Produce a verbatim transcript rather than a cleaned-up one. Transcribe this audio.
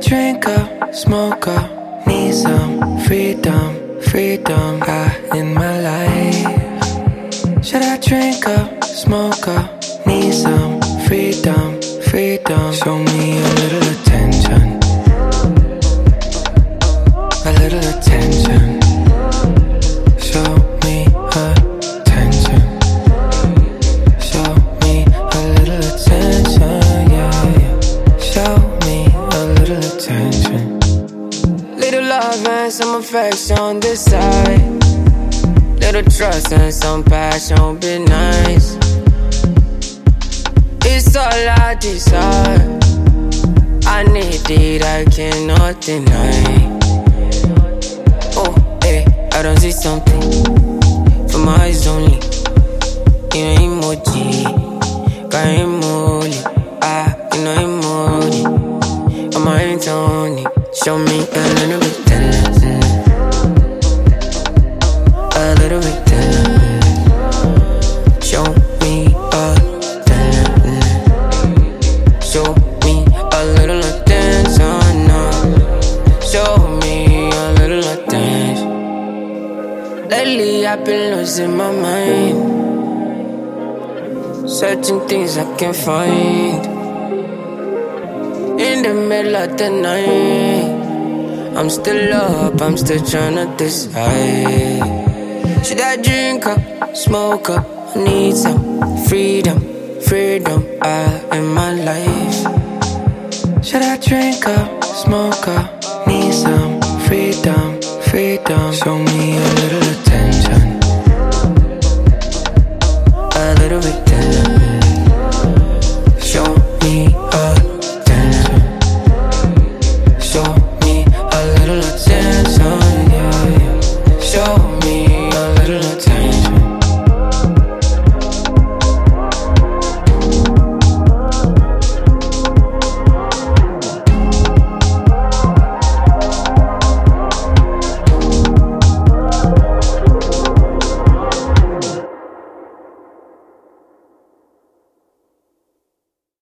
drink up, smoke up, need some freedom, freedom I in my life? Should I drink up, smoke up, need some freedom, freedom? Show me a little attention, a little attention. Show me attention, show me a little attention, yeah, yeah. Show me a little attention. Little love and some affection on this side, little trust and some passion would be nice. It's all I desire, I need it, I cannot deny. Oh, hey, I don't see something for my eyes only. You know emoji, got emoji, ah, you know emoji. On my hands only, show me a little bit tender, a little bit tender. Show me a tender, show me a little attention, no. Show me a little attention. Lately I've been losing my mind, searching things I can't find. In the middle of the night, I'm still up, I'm still tryna decide. Should I drink up, smoke up, I need some freedom, freedom I in my life? Should I drink up, smoke up, need some freedom, freedom? Show me a little